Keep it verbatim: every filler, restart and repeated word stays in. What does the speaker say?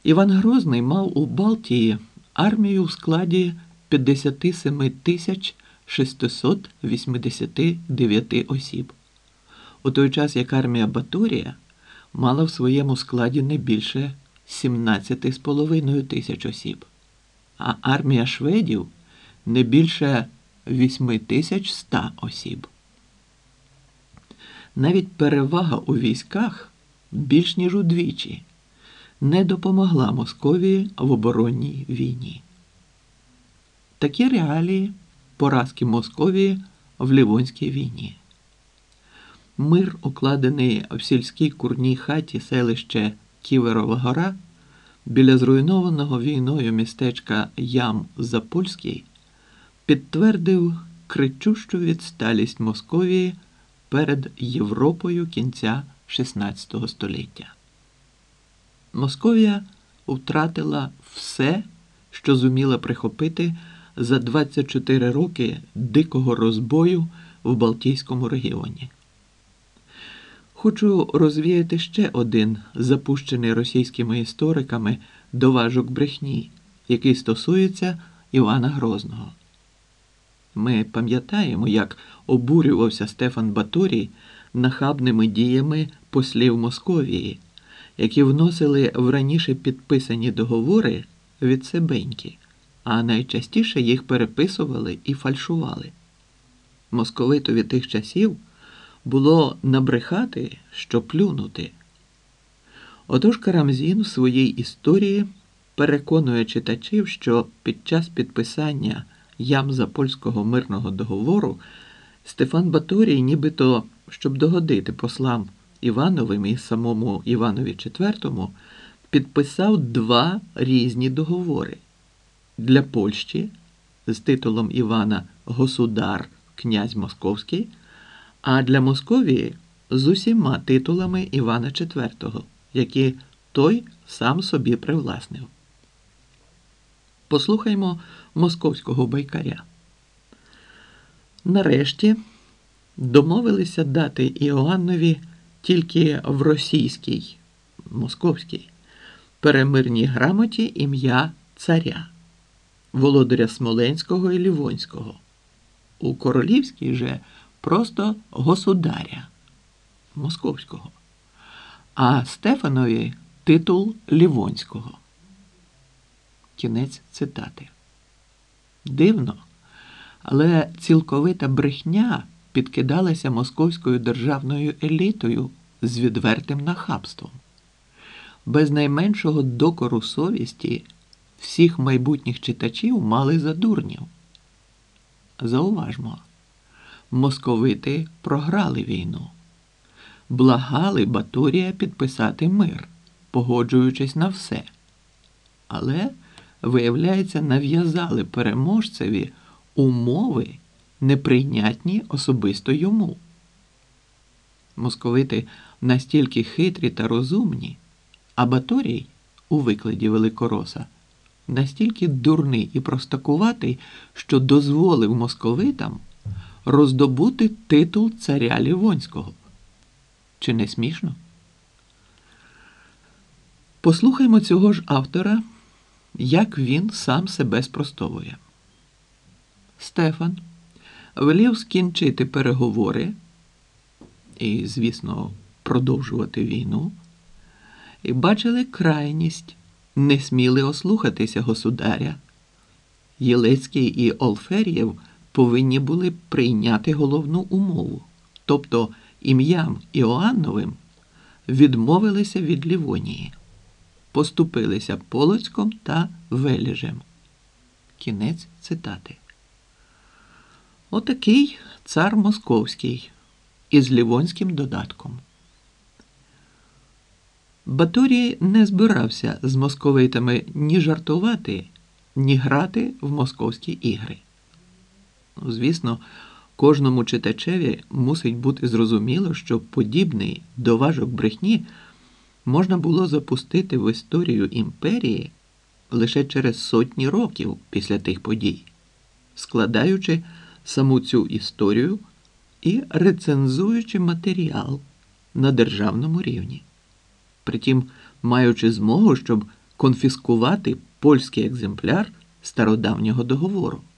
Іван Грозний мав у Балтії армію в складі п'ятдесят сім тисяч шістсот вісімдесят дев'ять осіб, у той час як армія Баторія мала в своєму складі не більше сімнадцять з половиною тисяч осіб, а армія шведів не більше вісім тисяч сто осіб. Навіть перевага у військах більш ніж удвічі не допомогла Московії в оборонній війні. Такі реалії поразки Московії в Лівонській війні. Мир, укладений в сільській курній хаті селище Ківерова гора біля зруйнованого війною містечка Ям-Запольський, підтвердив кричущу відсталість Московії перед Європою кінця шістнадцятого століття. Московія втратила все, що зуміла прихопити за двадцять чотири роки дикого розбою в Балтійському регіоні. Хочу розвіяти ще один запущений російськими істориками доважок брехні, який стосується Івана Грозного. Ми пам'ятаємо, як обурювався Стефан Баторій нахабними діями послів Московії, які вносили в раніше підписані договори відсебеньки, а найчастіше їх переписували і фальшували. Московитові тих часів було набрехати, що плюнути. Отож Карамзін в своїй історії переконує читачів, що під час підписання Ям-Запольського мирного договору Стефан Баторій, нібито, щоб догодити послам Івановим і самому Іванові четвертому, підписав два різні договори. Для Польщі з титулом Івана «Государ, князь Московський», а для Московії з усіма титулами Івана четвертого, які той сам собі привласнив. Послухаймо московського байкаря. Нарешті домовилися дати Іоаннові тільки в російській, московській, перемирній грамоті ім'я царя, володаря Смоленського і Лівонського. У королівській же просто государя, московського, а Стефанові титул Лівонського. Кінець цитати. Дивно, але цілковита брехня підкидалася московською державною елітою з відвертим нахабством. Без найменшого докору совісті всіх майбутніх читачів мали за дурнів. Зауважмо, московити програли війну. Благали Баторія підписати мир, погоджуючись на все. Але, виявляється, нав'язали переможцеві умови, неприйнятні особисто йому. Московити настільки хитрі та розумні, а Баторій, у викладі Великороса, настільки дурний і простакуватий, що дозволив московитам роздобути титул царя Лівонського. Чи не смішно? Послухаймо цього ж автора, як він сам себе спростовує. Стефан велів скінчити переговори і, звісно, продовжувати війну, і бачили крайність, не сміли ослухатися государя. Єлецький і Олфер'єв повинні були прийняти головну умову, тобто ім'ям Іоанновим відмовилися від Лівонії, поступилися Полоцьком та Веліжем. Кінець цитати. Отакий цар московський із лівонським додатком. Баторій не збирався з московитами ні жартувати, ні грати в московські ігри. Звісно, кожному читачеві мусить бути зрозуміло, що подібний доважок брехні можна було запустити в історію імперії лише через сотні років після тих подій, складаючи саму цю історію і рецензуючи матеріал на державному рівні. Притім, маючи змогу, щоб конфіскувати польський екземпляр стародавнього договору.